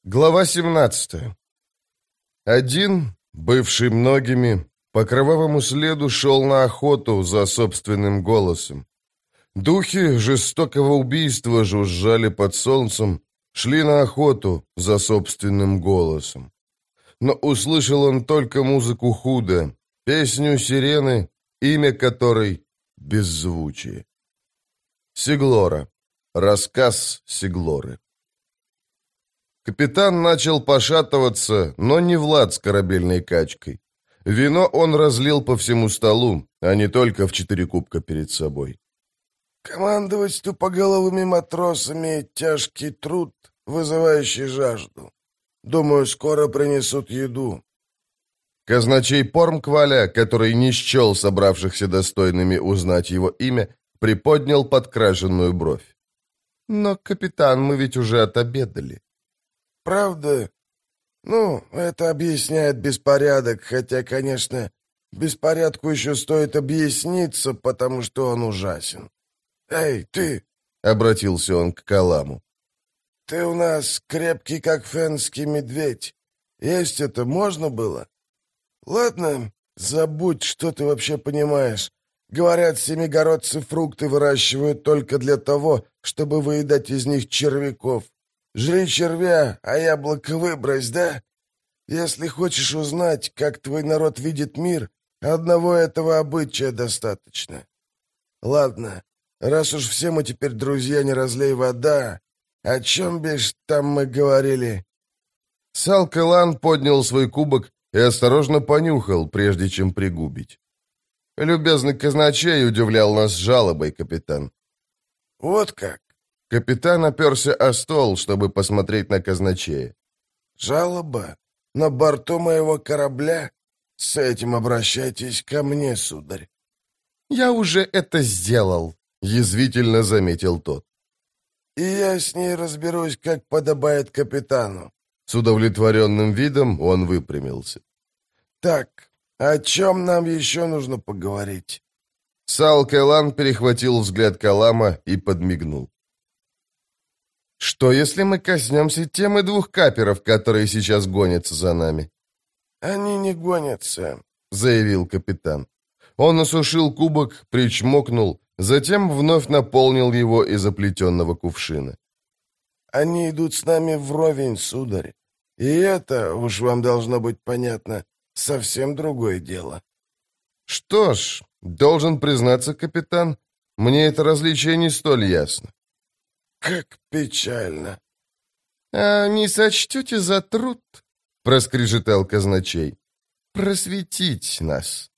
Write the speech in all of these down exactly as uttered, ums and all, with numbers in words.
Глава семнадцатая. Один, бывший многими, по кровавому следу шел на охоту за собственным голосом. Духи жестокого убийства жужжали под солнцем, шли на охоту за собственным голосом. Но услышал он только музыку худо, песню сирены, имя которой — беззвучие. Сиглора. Рассказ Сиглоры. Капитан начал пошатываться, но не Влад с корабельной качкой. Вино он разлил по всему столу, а не только в четыре кубка перед собой. «Командовать тупоголовыми матросами — тяжкий труд, вызывающий жажду. Думаю, скоро принесут еду». Казначей Пормкваля, который не счел собравшихся достойными узнать его имя, приподнял подкрашенную бровь. «Но, капитан, мы ведь уже отобедали». «Правда? Ну, это объясняет беспорядок, хотя, конечно, беспорядку еще стоит объясниться, потому что он ужасен. Эй, ты!» — обратился он к Каламу. «Ты у нас крепкий, как фенский медведь. Есть это можно было? Ладно, забудь, что ты вообще понимаешь. Говорят, семигородцы фрукты выращивают только для того, чтобы выедать из них червяков. Жри червя, а яблоко выбрось, да? Если хочешь узнать, как твой народ видит мир, одного этого обычая достаточно. Ладно, раз уж все мы теперь друзья, не разлей вода, о чем бишь там мы говорили?» Сал-Кэлан поднял свой кубок и осторожно понюхал, прежде чем пригубить. «Любезный казначей удивлял нас жалобой, капитан». «Вот как?» Капитан оперся о стол, чтобы посмотреть на казначея. «Жалоба? На борту моего корабля? С этим обращайтесь ко мне, сударь». «Я уже это сделал», — язвительно заметил тот. «И я с ней разберусь, как подобает капитану». С удовлетворенным видом он выпрямился. «Так, о чем нам еще нужно поговорить?» Сал-Кэлан перехватил взгляд Калама и подмигнул. «Что, если мы коснемся темы двух каперов, которые сейчас гонятся за нами?» «Они не гонятся», — заявил капитан. Он осушил кубок, причмокнул, затем вновь наполнил его из оплетенного кувшина. «Они идут с нами вровень, сударь. И это, уж вам должно быть понятно, совсем другое дело». «Что ж, должен признаться, капитан, мне это различие не столь ясно». «Как печально!» «А не сочтете за труд, — проскрежетал казначей, — просветить нас?»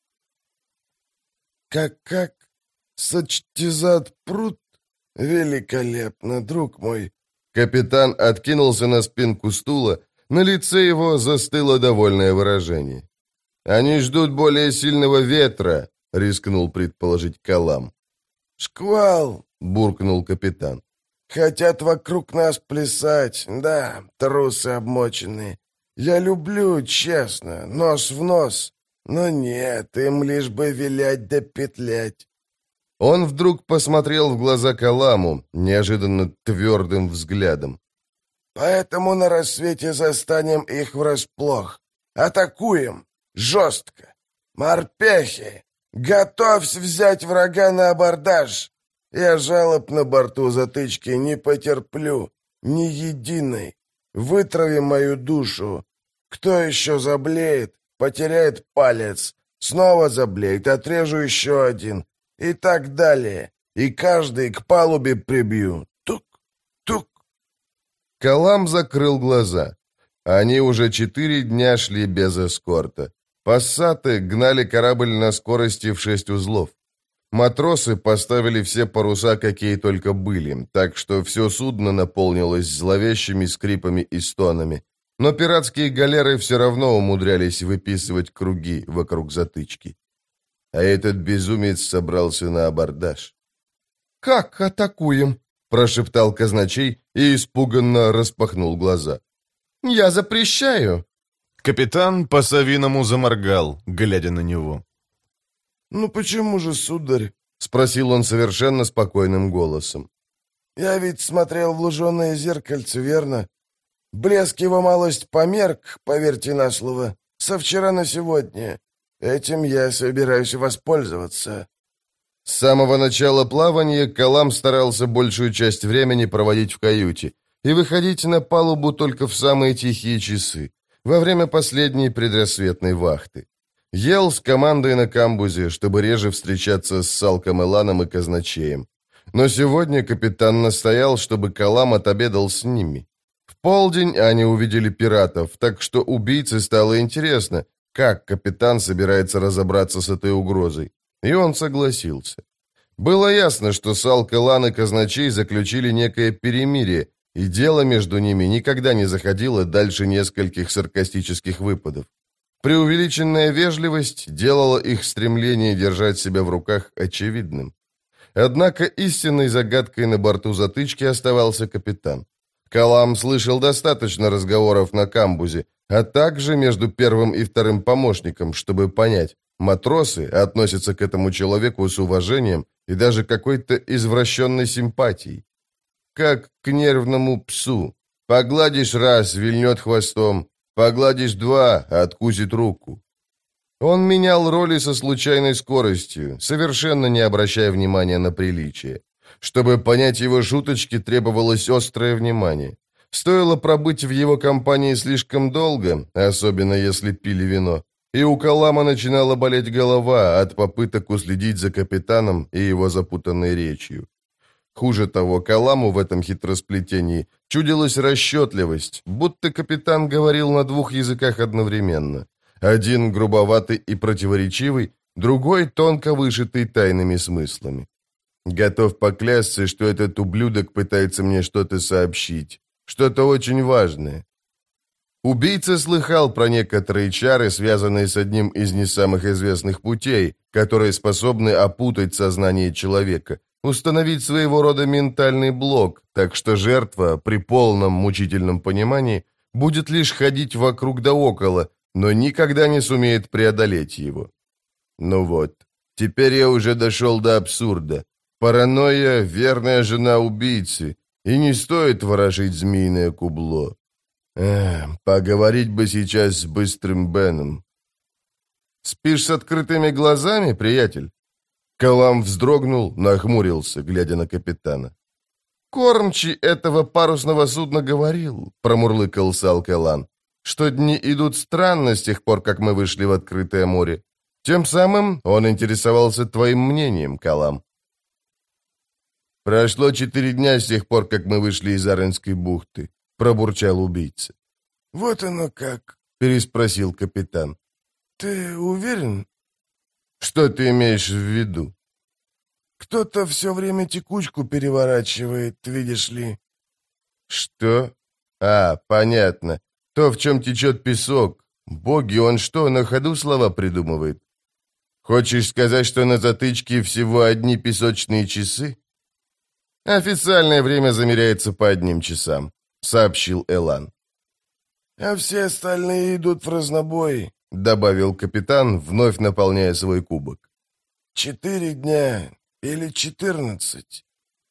«Как-как? Сочти за пруд? Великолепно, друг мой!» Капитан откинулся на спинку стула, на лице его застыло довольное выражение. «Они ждут более сильного ветра», — рискнул предположить Калам. «Шквал!» — буркнул капитан. «Хотят вокруг нас плясать, да, трусы обмоченные. Я люблю, честно, нос в нос, но нет, им лишь бы вилять да петлять». Он вдруг посмотрел в глаза Каламу неожиданно твердым взглядом. «Поэтому на рассвете застанем их врасплох. Атакуем! Жестко! Морпехи! Готовься взять врага на абордаж! Я жалоб на борту затычки не потерплю, ни единой. Вытравим мою душу. Кто еще заблеет, потеряет палец. Снова заблеет, отрежу еще один. И так далее. И каждый к палубе прибью. Тук, тук». Калам закрыл глаза. Они уже четыре дня шли без эскорта. Пассаты гнали корабль на скорости в шесть узлов. Матросы поставили все паруса, какие только были, так что все судно наполнилось зловещими скрипами и стонами. Но пиратские галеры все равно умудрялись выписывать круги вокруг затычки. А этот безумец собрался на абордаж. «Как атакуем?» – прошептал казначей и испуганно распахнул глаза. «Я запрещаю!» Капитан по-совиному заморгал, глядя на него. «Ну почему же, сударь?» — спросил он совершенно спокойным голосом. «Я ведь смотрел в луженое зеркальце, верно? Блеск его малость померк, поверьте на слово, со вчера на сегодня. Этим я собираюсь воспользоваться». С самого начала плавания Калам старался большую часть времени проводить в каюте и выходить на палубу только в самые тихие часы, во время последней предрассветной вахты. Ел с командой на камбузе, чтобы реже встречаться с Салком Эланом и казначеем. Но сегодня капитан настоял, чтобы Калам отобедал с ними. В полдень они увидели пиратов, так что убийце стало интересно, как капитан собирается разобраться с этой угрозой. И он согласился. Было ясно, что Салк Элан и казначей заключили некое перемирие, и дело между ними никогда не заходило дальше нескольких саркастических выпадов. Преувеличенная вежливость делала их стремление держать себя в руках очевидным. Однако истинной загадкой на борту затычки оставался капитан. Калам слышал достаточно разговоров на камбузе, а также между первым и вторым помощником, чтобы понять, матросы относятся к этому человеку с уважением и даже какой-то извращенной симпатией. Как к нервному псу. Погладишь раз, вильнет хвостом, погладишь два, откусит руку. Он менял роли со случайной скоростью, совершенно не обращая внимания на приличие. Чтобы понять его шуточки, требовалось острое внимание. Стоило пробыть в его компании слишком долго, особенно если пили вино, и у Калама начинала болеть голова от попыток уследить за капитаном и его запутанной речью. Хуже того, Каламу в этом хитросплетении чудилась расчетливость, будто капитан говорил на двух языках одновременно. Один грубоватый и противоречивый, другой тонко вышитый тайными смыслами. Готов поклясться, что этот ублюдок пытается мне что-то сообщить, что-то очень важное. Убийца слыхал про некоторые чары, связанные с одним из не самых известных путей, которые способны опутать сознание человека, установить своего рода ментальный блок, так что жертва при полном мучительном понимании будет лишь ходить вокруг да около, но никогда не сумеет преодолеть его. Ну вот, теперь я уже дошел до абсурда. Паранойя — верная жена убийцы, и не стоит ворошить змеиное кубло. Эх, поговорить бы сейчас с быстрым Беном. «Спишь с открытыми глазами, приятель?» Калам вздрогнул, нахмурился, глядя на капитана. «Кормчий этого парусного судна говорил», — промурлыкал Салк Элан, «что дни идут странно с тех пор, как мы вышли в открытое море. Тем самым он интересовался твоим мнением, Калам». «Прошло четыре дня с тех пор, как мы вышли из Аренской бухты», — пробурчал убийца. «Вот оно как», — переспросил капитан. «Ты уверен?» «Что ты имеешь в виду?» «Кто-то все время текучку переворачивает, видишь ли». «Что? А, понятно. То, в чем течет песок. Боги, он что, на ходу слова придумывает? Хочешь сказать, что на затычке всего одни песочные часы?» «Официальное время замеряется по одним часам», — сообщил Элан. «А все остальные идут в разнобой», — добавил капитан, вновь наполняя свой кубок. «Четыре дня или четырнадцать».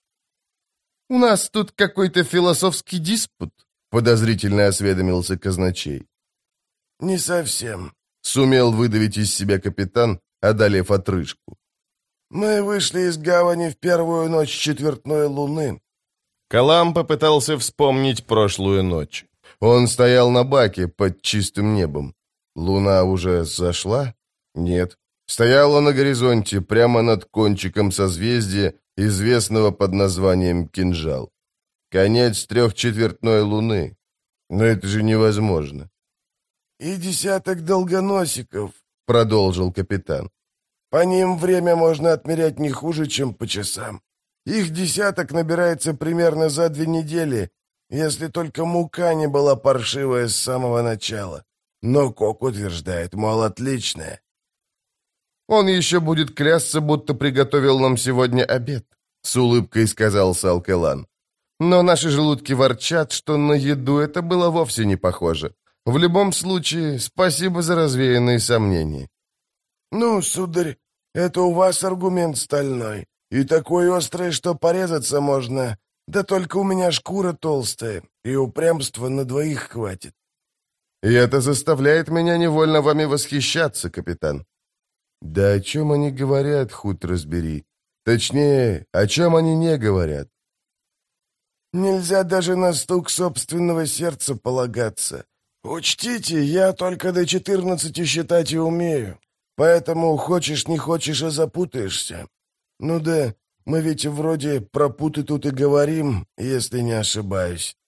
«У нас тут какой-то философский диспут», — подозрительно осведомился казначей. «Не совсем», — сумел выдавить из себя капитан, одолев отрыжку. «Мы вышли из гавани в первую ночь четвертной луны». Калам попытался вспомнить прошлую ночь. Он стоял на баке под чистым небом. Луна уже зашла? Нет. Стояла на горизонте, прямо над кончиком созвездия, известного под названием Кинжал. Конец трехчетвертной луны. Но это же невозможно. «И десяток долгоносиков», — продолжил капитан. «По ним время можно отмерять не хуже, чем по часам. Их десяток набирается примерно за две недели, если только мука не была паршивая с самого начала. Но Кок утверждает, мол, отличная». «Он еще будет клясться, будто приготовил нам сегодня обед», — с улыбкой сказал Салк Элан. «Но наши желудки ворчат, что на еду это было вовсе не похоже. В любом случае, спасибо за развеянные сомнения». «Ну, сударь, это у вас аргумент стальной, и такой острый, что порезаться можно. Да только у меня шкура толстая, и упрямства на двоих хватит. И это заставляет меня невольно вами восхищаться, капитан. Да о чем они говорят, худ разбери. Точнее, о чем они не говорят. Нельзя даже на стук собственного сердца полагаться. Учтите, я только до четырнадцати считать и умею. Поэтому хочешь не хочешь, а запутаешься. Ну да, мы ведь вроде про путы тут и говорим, если не ошибаюсь.